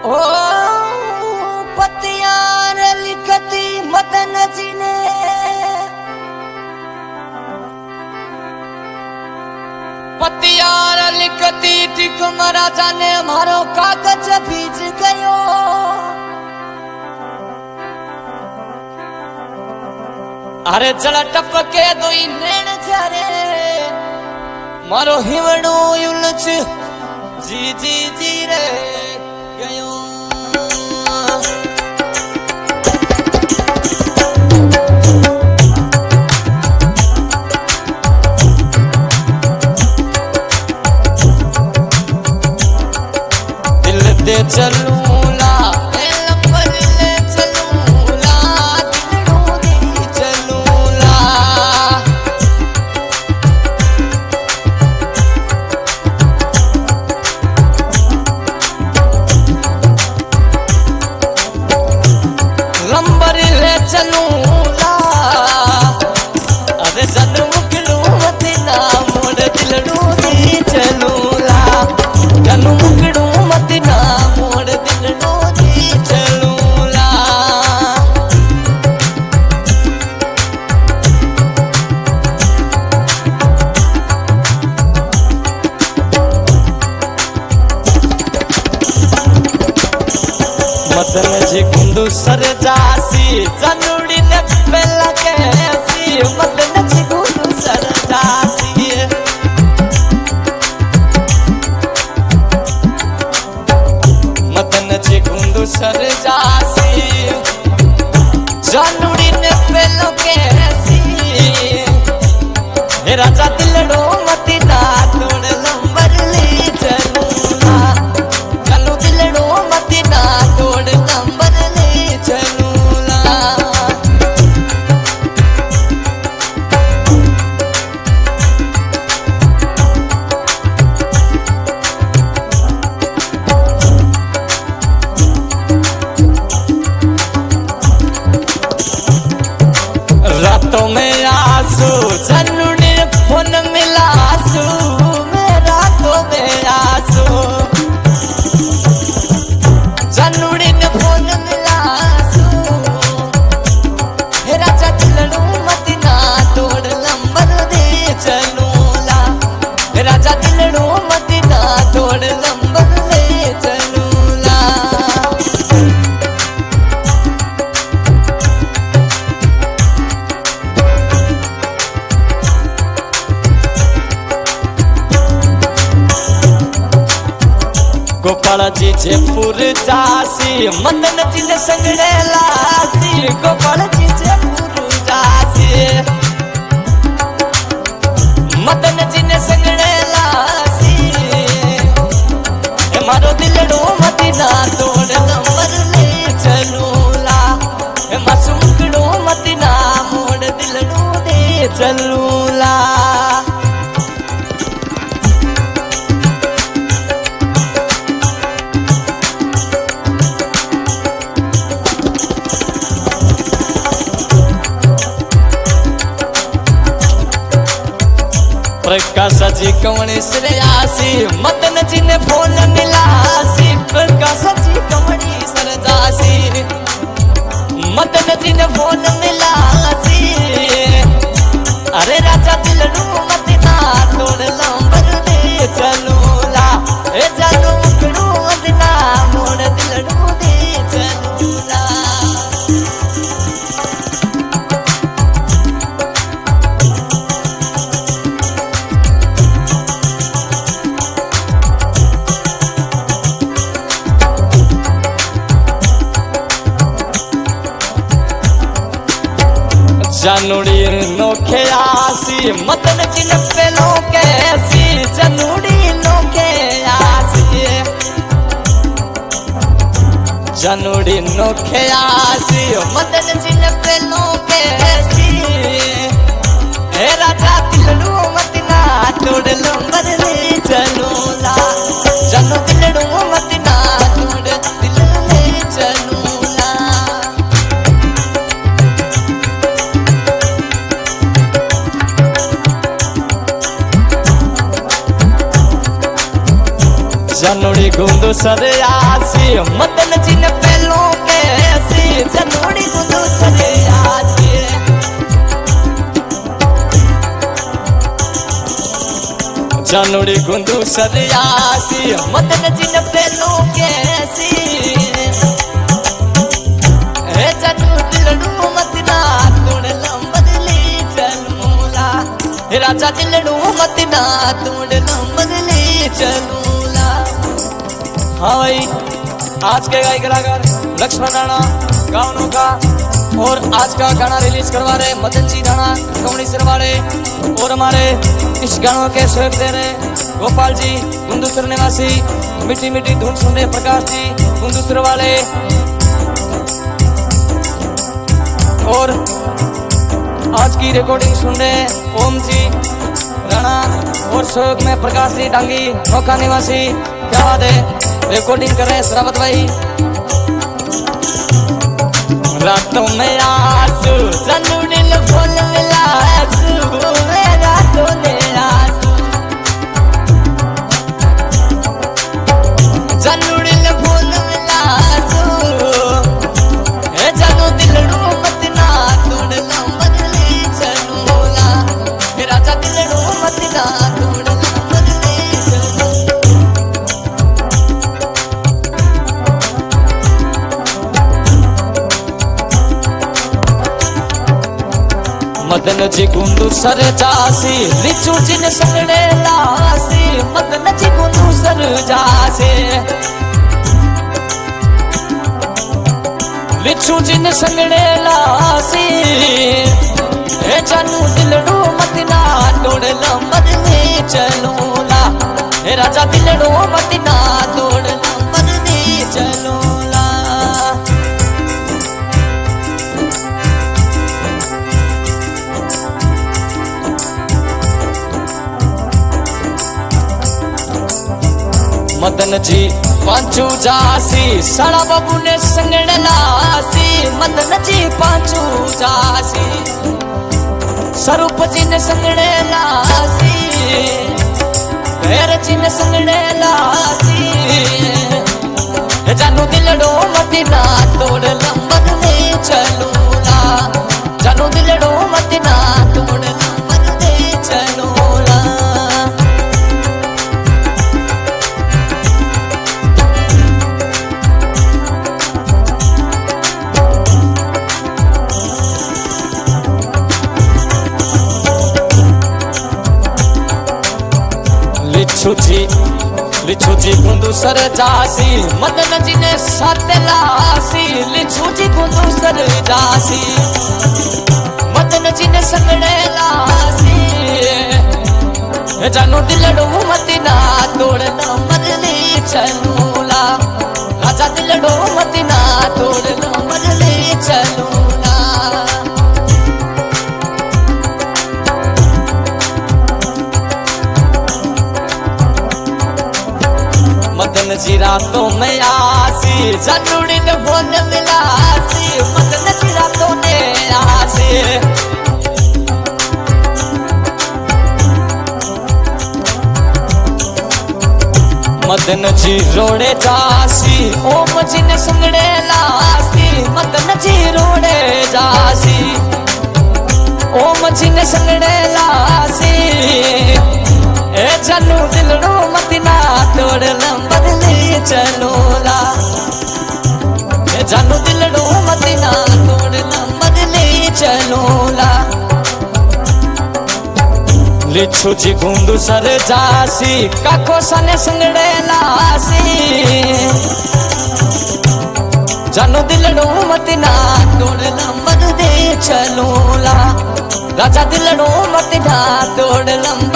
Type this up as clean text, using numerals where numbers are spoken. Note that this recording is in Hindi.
ओ पतियार लिखती मदन जी ने पतियार लिखती ठीक महाराजा ने मारो कागज भीज गयो। अरे जल टपके दोई नैन जारे मारो हिवड़ो उलझ जी जी जी रे गयो। दिल दे चलूला लंबर ले चलूला दिलड़ू दी चलूला। लंबर ले चलूला अरे जन्म मुकड़ू मती ना मोड़ दिलड़ू दी चलूला। जन्म मुकड़ू मती ना मोड़ दिलड़ू दी चलूला। मदन जी कुंडू सर जासी जनुड़ी ने पहला कैसी। मदन जी कुंडू सर जासी मदन जी कुंडू सर जासी जनुड़ी ने पहला कैसी। हे राजा दिलड़ो मती ना तोड़ लंबर ले चलूला। चलो दिलड़ो मती ना तोड़ लंबर ले चलूला। रातों में आंसू जनुड़ी ने फोन मिला आंसू मैं रातों में आंसू। जनुड़ी ने फोन मिला आंसू हे राजा दिलड़ू मती ना तोड़ लंबर दे चलूला। हे राजा दिलड़ू मती ना तोड़ लंबर ले चलूला। गोपाल जी जयपुर जासी मदन जी ने संगड़े लासी। गोपाल जी जयपुर जासी मदन जी ने संगड़े लासी। मारो दिलड़ो मती ना तोड़ लंबर ले चलूला। मासूमकड़ो मती ना मोड़ दिलड़ो दे चलूला। प्रकाश जी कमणी श्रेयासी मदन जी ने फोन मिलासी। प्रकाश जी कमणी सरजासी मदन जी ने फोन मिलासी। अरे राजा दिलड़ू मती ना तोड़ लंबर दे चलूला। ए जानू मुकड़ू मती ना मोड़ दिलड़ू दे चलूला। जनुड़ी नोखे आसी मदन जी ने पहलो कैसी। जनुड़ी नोखे आसी जनुड़ी नोखे आसी मदन जी ने पहलो कैसी। हे राजा दिलड़ू मती ना तोड़ लंबर ले चलूला। जनु दिलड़ू मती ना तोड़ दिल ले चलूला। जनोड़ी गुंदू सरयासी मदन जी ने पहलो कैसी जनोड़ी गुंदू सरयासी जनोड़ी गुंदू सरयासी मदन जी ने पहलो कैसी हे जनू दिलड़ू मतना तोड़ लंबदली चलूला हे राजा दिलड़ू मतना तोड़ लंबदली चलूला। हाँ भाई आज के गायक कलाकार लक्ष्मण राणा गाँव का और आज का गाना रिलीज करवा रहे मदन जी राणा कमड़ी सर वाले और हमारे इस गानों के सहयोग दे रहे गोपाल जी गुंदूसर निवासी मीठी मीठी धुन सुन रहे प्रकाश जी गुंदूसर वाले और आज की रिकॉर्डिंग सुन रहे ओम जी राणा और सहयोग में प्रकाश जी डांगी नौका निवासी क्या बात है रिकॉर्डिंग कर रहे हैं श्रावत भाई। रातों में आंसू जनू दिल बोल मिला आंसू रातों में आंसू जनू दिल बोल मिला आंसू हे जनू दिल रो मत ना तोड़ लंबदली चलूला हे राजा दिल रो मत ना तोड़ लंबदली चलूला। मदन जी गुंदू सर जासी लिचू जी ने संगड़े लासी मदन जी गुंदू सर जासी लिचू जी ने संगड़े लासी हे जानू दिलड़ू मतना तोड़ लंबदली चलूला हे राजा दिलड़ू मतना तोड़ लंबदली चलूला। मदन जी पांचू जासी साड़ा बाबू ने संगड़ लासी मदन जी पांचू जासी स्वरूप जी ने संगड़ लासी भैर जी ने संगड़ लासी जानू दिलड़ो मतना तोड़ लंबदली चलूला जानू दिलड़ो मतना तोड़ लंबदली चलूला। लिचू जी गुंदू सर जासी मदन जी ने साथ लासी लिचू जी गुंदू सर जासी मदन जी ने संगड़े लासी जानू दिलड़ू मतना तोड़ लंबदली चलूला राजा दिलड़ू मतना तोड़ लंबदली चलूला। मदन जी रातों में आसी जनूड़ी ने बोल मिलासी मदन जी रातों में आसी मदन जी रोड़े जासी ओम जी ने संगड़े लासी मदन जी रोड़े जासी ओम जी ने संगड़े लासी ए जानू दिलड़ू मतना तोड़ लंबदली चलूला ए जानू दिलड़ू मतना तोड़ लंबदली चलूला। लिचू जी गुंदू सर जासी काको सने संगड़े लासी जानू दिलड़ू मतना तोड़ लंबदली चलूला राजा दिलड़ू मतना तोड़ लंबदली